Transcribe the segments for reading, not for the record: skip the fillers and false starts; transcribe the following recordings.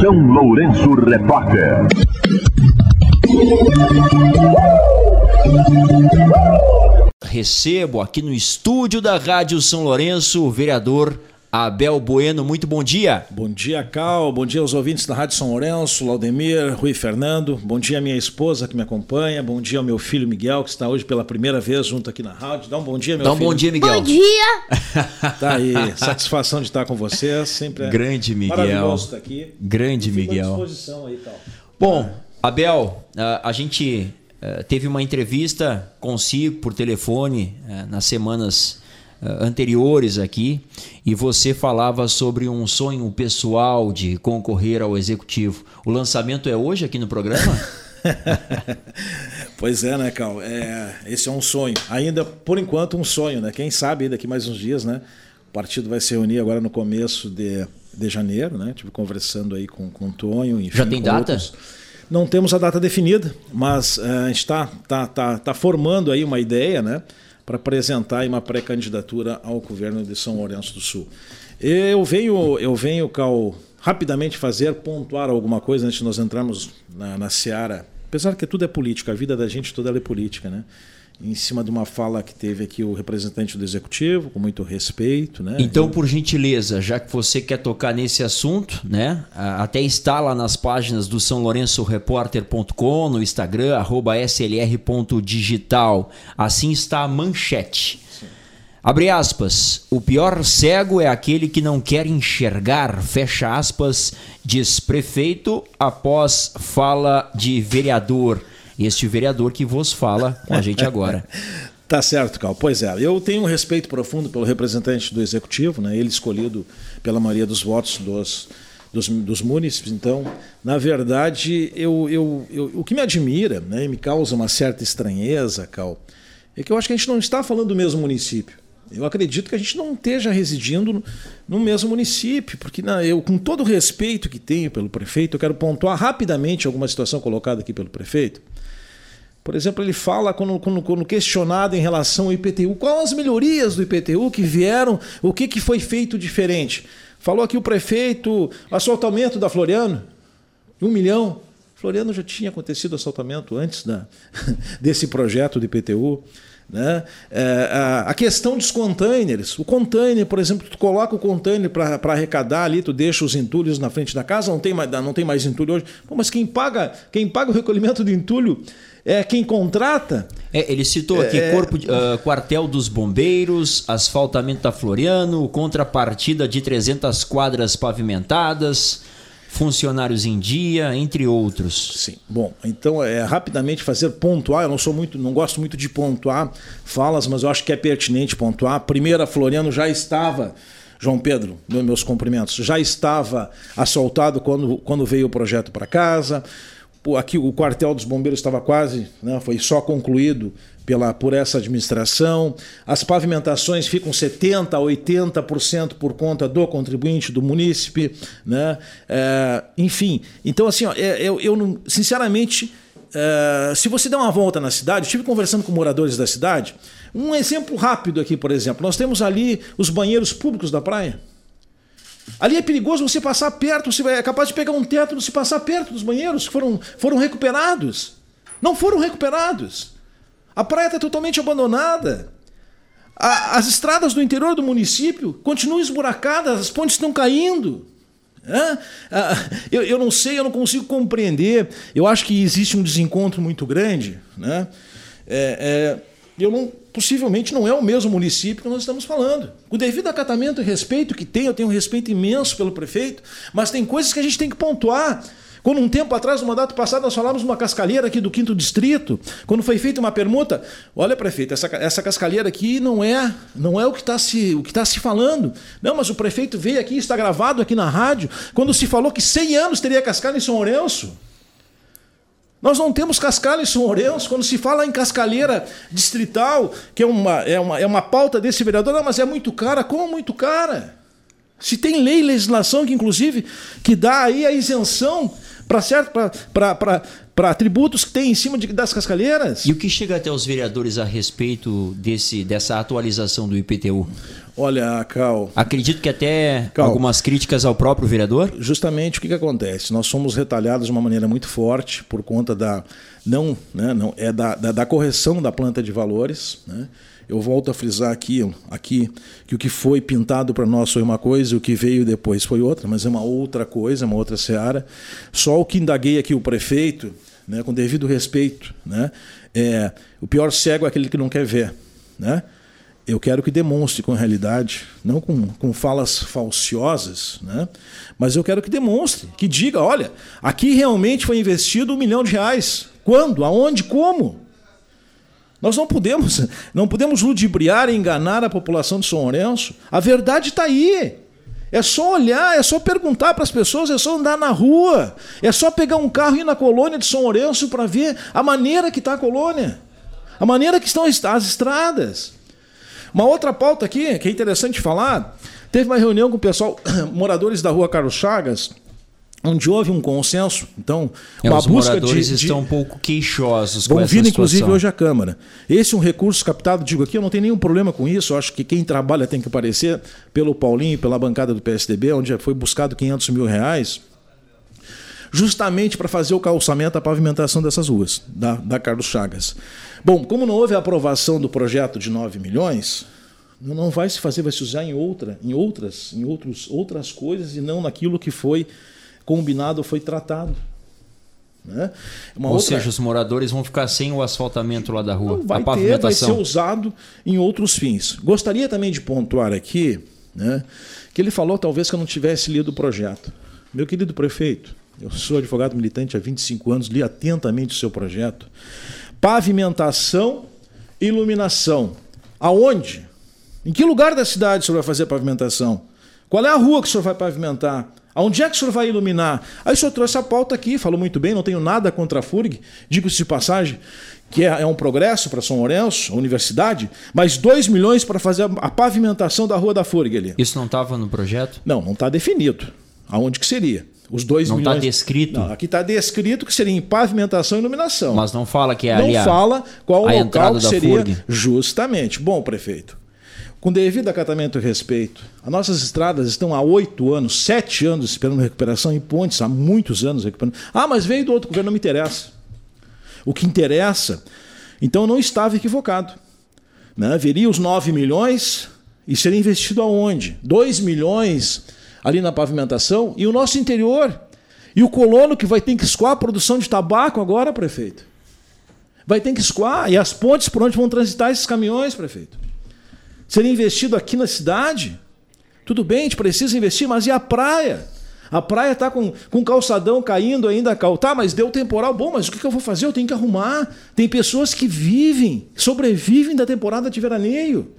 São Lourenço Repórter. Recebo aqui no estúdio da Rádio São Lourenço o vereador Abel Bueno. Muito bom dia. Bom dia, Cal. Bom dia aos ouvintes da Rádio São Lourenço, Laudemir, Rui Fernando. Bom dia à minha esposa que me acompanha. Bom dia ao meu filho Miguel, que está hoje pela primeira vez junto aqui na rádio. Dá um bom dia, meu filho. Dá um bom dia, Miguel. Bom dia. Tá aí. Satisfação de estar com você. Sempre Grande Miguel. Maravilhoso estar aqui. Grande Miguel. Fico à disposição aí, Cal. Bom, Abel, a gente teve uma entrevista consigo por telefone nas semanas anteriores aqui, e você falava sobre um sonho pessoal de concorrer ao Executivo. O lançamento é hoje aqui no programa? Pois é, né, Cal? Esse é um sonho. Ainda, por enquanto, um sonho, né? Quem sabe daqui mais uns dias, né? O partido vai se reunir agora no começo de janeiro, né? Estive conversando aí com o Tonho. Enfim, já tem data? Outros. Não temos a data definida, mas a gente tá formando aí uma ideia, né? Para apresentar uma pré-candidatura ao governo de São Lourenço do Sul. Eu venho, Cal, rapidamente pontuar alguma coisa antes de nós entrarmos na seara, apesar que tudo é política, a vida da gente toda é política, né? Em cima de uma fala que teve aqui o representante do Executivo, com muito respeito, né? Então, por gentileza, já que você quer tocar nesse assunto, né? Até está lá nas páginas do SãoLourençoRepórter.com, no Instagram, @slr.digital. Assim está a manchete. Sim. Abre aspas, o pior cego é aquele que não quer enxergar, fecha aspas, diz prefeito após fala de vereador. Este vereador que vos fala com a gente agora. Tá certo, Cal. Pois é, eu tenho um respeito profundo pelo representante do Executivo, né? Ele escolhido pela maioria dos votos dos munícipes. Então, na verdade, o que me admira, né, e me causa uma certa estranheza, Cal, é que eu acho que a gente não está falando do mesmo município. Eu acredito que a gente não esteja residindo no mesmo município, porque eu, com todo o respeito que tenho pelo prefeito, eu quero pontuar rapidamente alguma situação colocada aqui pelo prefeito. Por exemplo, ele fala, quando questionado em relação ao IPTU, quais as melhorias do IPTU que vieram, o que foi feito diferente. Falou aqui o prefeito, assaltamento da Floriano, 1 milhão. Floriano já tinha acontecido assaltamento antes desse projeto do IPTU. Né? A questão dos containers. O container, por exemplo, tu coloca o container para arrecadar ali, tu deixa os entulhos na frente da casa, não tem mais entulho hoje. Pô, mas quem paga o recolhimento do entulho é quem contrata. Ele citou aqui quartel dos bombeiros, asfaltamento da Floriano, contrapartida de 300 quadras pavimentadas, funcionários em dia, entre outros. Sim. Bom, então rapidamente pontuar, eu não gosto muito de pontuar falas, mas eu acho que é pertinente pontuar. Primeiro, a Floriano já estava, João Pedro, meus cumprimentos, já estava assaltado quando veio o projeto para casa. Aqui o quartel dos bombeiros estava quase, né, foi só concluído por essa administração. As pavimentações ficam 70% a 80% por conta do contribuinte, do munícipe, né? Enfim, então assim, eu não, sinceramente, se você der uma volta na cidade, estive conversando com moradores da cidade, um exemplo rápido aqui, por exemplo, nós temos ali os banheiros públicos da praia. Ali é perigoso você passar perto, você é capaz de pegar um teto e se passar perto dos banheiros que foram recuperados. Não foram recuperados. A praia está totalmente abandonada. As estradas do interior do município continuam esburacadas, as pontes estão caindo. Eu não sei, eu não consigo compreender. Eu acho que existe um desencontro muito grande, né? Possivelmente não é o mesmo município que nós estamos falando. Com o devido acatamento e respeito que tenho, eu tenho um respeito imenso pelo prefeito, mas tem coisas que a gente tem que pontuar. Quando um tempo atrás, no mandato passado, nós falávamos de uma cascalheira aqui do 5º Distrito, quando foi feita uma permuta, olha, prefeito, essa cascalheira aqui não é o que está se falando. Não, mas o prefeito veio aqui, está gravado aqui na rádio, quando se falou que 100 anos teria cascalho em São Lourenço. Nós não temos cascalho em São Lourenço. Quando se fala em cascalheira distrital, que é uma pauta desse vereador, não, mas é muito cara. Como muito cara? Se tem lei e legislação que, inclusive, que dá aí a isenção para tributos que tem em cima das cascalheiras. E o que chega até os vereadores a respeito dessa atualização do IPTU? Olha, Cal... Acredito que até algumas críticas ao próprio vereador? Justamente o que acontece? Nós somos retalhados de uma maneira muito forte por conta da correção da planta de valores, né? Eu volto a frisar aqui que o que foi pintado para nós foi uma coisa e o que veio depois foi outra, mas é uma outra coisa, uma outra seara. Só o que indaguei aqui o prefeito, né, com devido respeito, né, o pior cego é aquele que não quer ver, né? Eu quero que demonstre com realidade, não com falas falciosas, né? Mas eu quero que demonstre, que diga, olha, aqui realmente foi investido R$1 milhão. Quando? Aonde? Como? Nós não podemos ludibriar e enganar a população de São Lourenço. A verdade está aí. É só olhar, é só perguntar para as pessoas, é só andar na rua, é só pegar um carro e ir na colônia de São Lourenço para ver a maneira que está a colônia, a maneira que estão as estradas. Uma outra pauta aqui, que é interessante falar, teve uma reunião com o pessoal, moradores da rua Carlos Chagas, onde houve um consenso, então, uma os busca moradores estão um pouco queixosos com essa situação. Vão vir, inclusive, hoje à Câmara. Esse é um recurso captado, digo aqui, eu não tenho nenhum problema com isso, eu acho que quem trabalha tem que aparecer pelo Paulinho, pela bancada do PSDB, onde foi buscado R$500 mil, justamente para fazer o calçamento, a pavimentação dessas ruas, da Carlos Chagas. Bom, como não houve a aprovação do projeto de 9 milhões, não vai se fazer, vai se usar em outras coisas e não naquilo que foi combinado, foi tratado. Né? Ou seja, os moradores vão ficar sem o asfaltamento lá da rua, vai a pavimentação. Vai ser usado em outros fins. Gostaria também de pontuar aqui, né, que ele falou talvez que eu não tivesse lido o projeto. Meu querido prefeito, eu sou advogado militante há 25 anos, li atentamente o seu projeto. Pavimentação e iluminação. Aonde? Em que lugar da cidade o senhor vai fazer a pavimentação? Qual é a rua que o senhor vai pavimentar? Aonde é que o senhor vai iluminar? Aí o senhor trouxe a pauta aqui, falou muito bem, não tenho nada contra a FURG, digo-se de passagem, que é um progresso para São Lourenço, a universidade, mas 2 milhões para fazer a pavimentação da rua da FURG ali. Isso não estava no projeto? Não está definido. Aonde que seria? Os 2 milhões. Não está descrito? Não, aqui está descrito que seria em pavimentação e iluminação. Mas não fala que é ali não fala qual o local que seria. FURG. Justamente. Bom, prefeito, com devido acatamento e respeito, as nossas estradas estão há 8 anos, 7 anos esperando recuperação, e pontes há muitos anos recuperando. Ah, mas veio do outro governo, não me interessa. O que interessa, então não estava equivocado. Né? Viria os 9 milhões e seria investido aonde? 2 milhões ali na pavimentação e o nosso interior. E o colono que vai ter que escoar a produção de tabaco agora, prefeito. Vai ter que escoar. E as pontes por onde vão transitar esses caminhões, prefeito. Seria investido aqui na cidade? Tudo bem, a gente precisa investir, mas e a praia? A praia está com calçadão caindo ainda. Tá, mas deu temporal. Bom, mas o que eu vou fazer? Eu tenho que arrumar. Tem pessoas que sobrevivem da temporada de veraneio.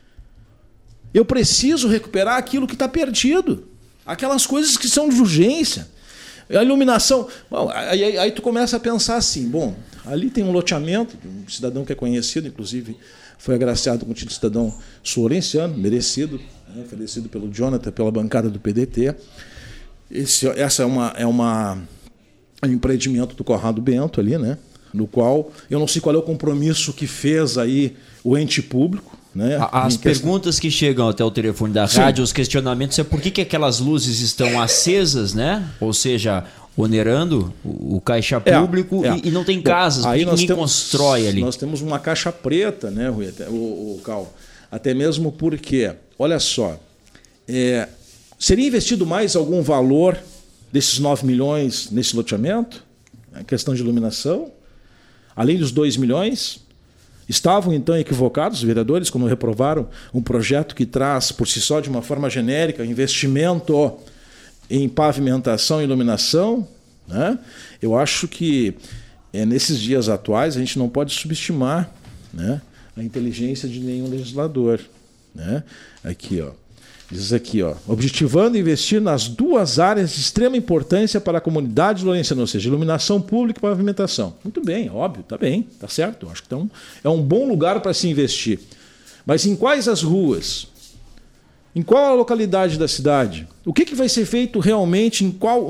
Eu preciso recuperar aquilo que está perdido. Aquelas coisas que são de urgência. A iluminação. Bom, aí tu começa a pensar assim, bom, ali tem um loteamento, um cidadão que é conhecido, inclusive foi agraciado com o título de cidadão sul-lourençiano, merecido, né, oferecido pelo Jonathan, pela bancada do PDT. Essa é um empreendimento do Corrado Bento ali, né, no qual eu não sei qual é o compromisso que fez aí o ente público. Né, as perguntas que chegam até o telefone da rádio, os questionamentos é por que aquelas luzes estão acesas, né? Ou seja, onerando o caixa público e não tem casas, porque ninguém constrói ali. Nós temos uma caixa preta, né, Rui, o Cal? Até mesmo porque, olha só, seria investido mais algum valor desses 9 milhões nesse loteamento? A questão de iluminação? Além dos 2 milhões? Estavam, então, equivocados os vereadores quando reprovaram um projeto que traz, por si só, de uma forma genérica, investimento em pavimentação e iluminação? Né? Eu acho que, nesses dias atuais, a gente não pode subestimar, né, a inteligência de nenhum legislador. Né? Aqui, ó. Diz aqui, ó, objetivando investir nas 2 áreas de extrema importância para a comunidade lourençana, ou seja, iluminação pública e pavimentação. Muito bem, óbvio, está bem, está certo. Acho que então é um bom lugar para se investir. Mas em quais as ruas? Em qual a localidade da cidade? O que vai ser feito realmente?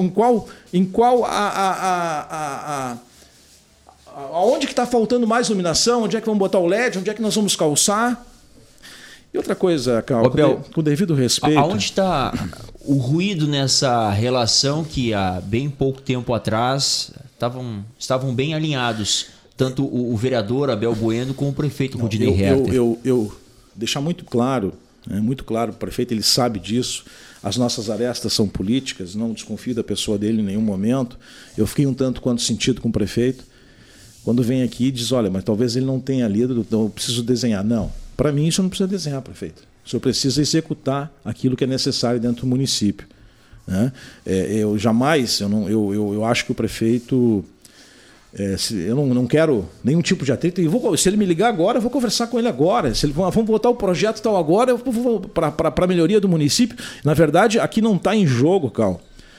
Aonde que está faltando mais iluminação? Onde é que vamos botar o LED? Onde é que nós vamos calçar? E outra coisa, Cal, com devido respeito... Aonde está o ruído nessa relação que há bem pouco tempo atrás estavam bem alinhados, tanto o vereador Abel Bueno como o prefeito Rudinei Herter? Eu deixar muito claro, o prefeito ele sabe disso, as nossas arestas são políticas, não desconfio da pessoa dele em nenhum momento. Eu fiquei um tanto quanto sentido com o prefeito, quando vem aqui e diz, olha, mas talvez ele não tenha lido, então eu preciso desenhar. Não, para mim isso não precisa desenhar, prefeito. O senhor precisa executar aquilo que é necessário dentro do município. Né? Eu jamais, eu acho que o prefeito... eu não quero nenhum tipo de atrito. Se ele me ligar agora, eu vou conversar com ele agora. Se ele vamos botar o projeto tal agora para a melhoria do município. Na verdade, aqui não está em jogo, Cal,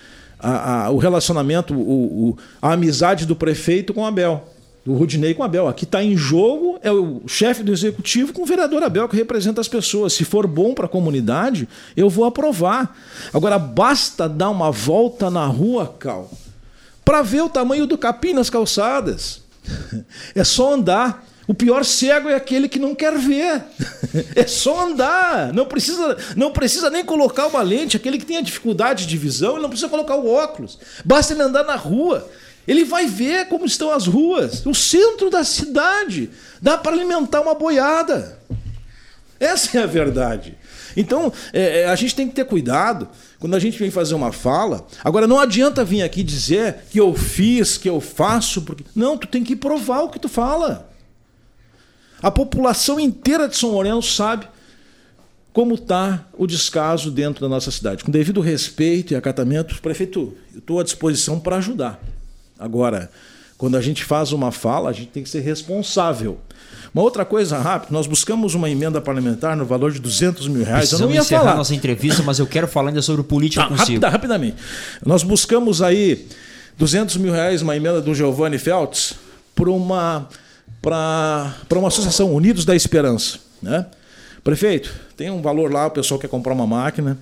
o relacionamento, a amizade do prefeito com o Abel, do Rudinei com o Abel. Aqui está em jogo é o chefe do executivo com o vereador Abel, que representa as pessoas. Se for bom para a comunidade, eu vou aprovar. Agora, basta dar uma volta na rua, Cal, para ver o tamanho do capim nas calçadas. É só andar. O pior cego é aquele que não quer ver. É só andar. Não precisa nem colocar uma lente. Aquele que tem a dificuldade de visão, ele não precisa colocar o óculos. Basta ele andar na rua. Ele vai ver como estão as ruas. O centro da cidade. Dá para alimentar uma boiada. Essa é a verdade. Então, a gente tem que ter cuidado quando a gente vem fazer uma fala. Agora, não adianta vir aqui dizer que eu fiz, que eu faço. Porque... Não, tu tem que provar o que tu fala. A população inteira de São Lourenço sabe como está o descaso dentro da nossa cidade. Com devido respeito e acatamento, prefeito, eu estou à disposição para ajudar. Agora, quando a gente faz uma fala, a gente tem que ser responsável. Uma outra coisa rápida, nós buscamos uma emenda parlamentar no valor de R$200 mil. Eu não ia encerrar falar nossa entrevista, mas eu quero falar ainda sobre política consigo. Rapidamente. Nós buscamos aí R$200 mil, uma emenda do Giovanni Feltz, para uma associação, Unidos da Esperança. Né? Prefeito, tem um valor lá, o pessoal quer comprar uma máquina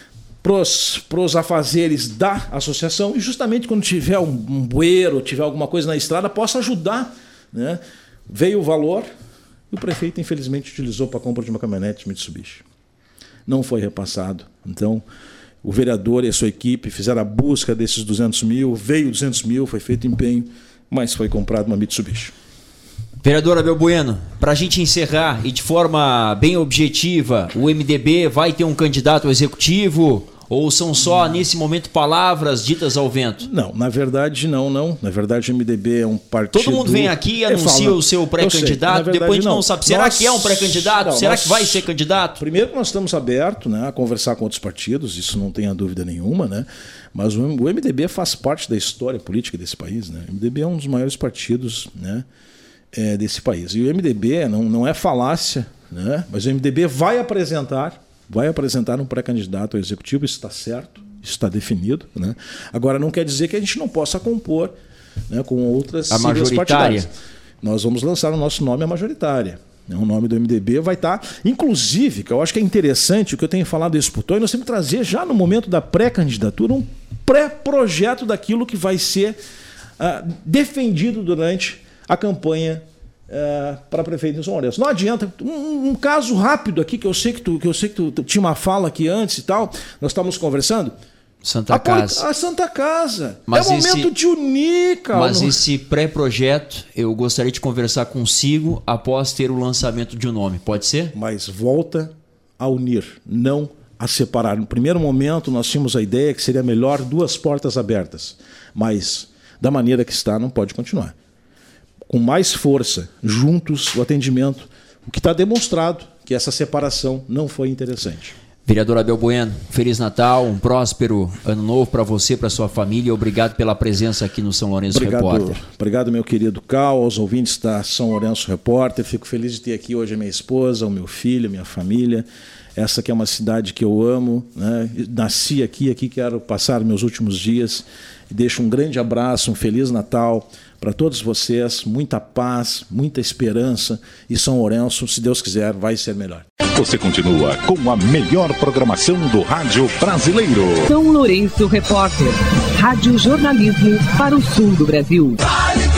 para os afazeres da associação e justamente quando tiver um bueiro, tiver alguma coisa na estrada, possa ajudar. Né? Veio o valor e o prefeito, infelizmente, utilizou para a compra de uma caminhonete Mitsubishi. Não foi repassado. Então, o vereador e a sua equipe fizeram a busca desses R$200 mil, veio R$200 mil, foi feito empenho, mas foi comprado uma Mitsubishi. Vereador Abel Bueno, para a gente encerrar e de forma bem objetiva, o MDB vai ter um candidato ao executivo ou são só, nesse momento, palavras ditas ao vento? Não, na verdade não. Na verdade o MDB é um partido... Todo mundo vem aqui e anuncia o seu pré-candidato, depois a gente não sabe. Será que é um pré-candidato? Será que vai ser candidato? Primeiro nós estamos abertos, né, a conversar com outros partidos, isso não tenha dúvida nenhuma, né? Mas o MDB faz parte da história política desse país. Né? O MDB é um dos maiores partidos, né, desse país. E o MDB não é falácia, né? Mas o MDB vai apresentar um pré-candidato ao executivo, isso está certo, isso está definido. Né? Agora, não quer dizer que a gente não possa compor, né, com outras siglas partidárias. Nós vamos lançar o nosso nome à majoritária. O nome do MDB vai estar, inclusive, que eu acho que é interessante, o que eu tenho falado isso para o Tonho, nós temos que trazer já no momento da pré-candidatura um pré-projeto daquilo que vai ser defendido durante a campanha para prefeito de São Lourenço. Não adianta. Um caso rápido aqui, que eu sei que tu tinha uma fala aqui antes e tal, nós estávamos conversando. Santa Casa. A Santa Casa. Mas é momento de unir, cara. Mas esse pré-projeto, eu gostaria de conversar consigo após ter o lançamento de um nome. Pode ser? Mas volta a unir, não a separar. No primeiro momento, nós tínhamos a ideia que seria melhor 2 portas abertas. Mas, da maneira que está, não pode continuar. Com mais força, juntos, o atendimento, o que está demonstrado que essa separação não foi interessante. Vereador Abel Bueno, Feliz Natal, um próspero ano novo para você, para sua família. Obrigado pela presença aqui no São Lourenço Repórter. Obrigado, meu querido Cal, aos ouvintes da São Lourenço Repórter. Fico feliz de ter aqui hoje a minha esposa, o meu filho, a minha família. Essa que é uma cidade que eu amo, né? Nasci aqui quero passar meus últimos dias. Deixo um grande abraço, um Feliz Natal para todos vocês, muita paz, muita esperança, e São Lourenço, se Deus quiser, vai ser melhor. Você continua com a melhor programação do rádio brasileiro. São Lourenço Repórter, rádio jornalismo para o sul do Brasil.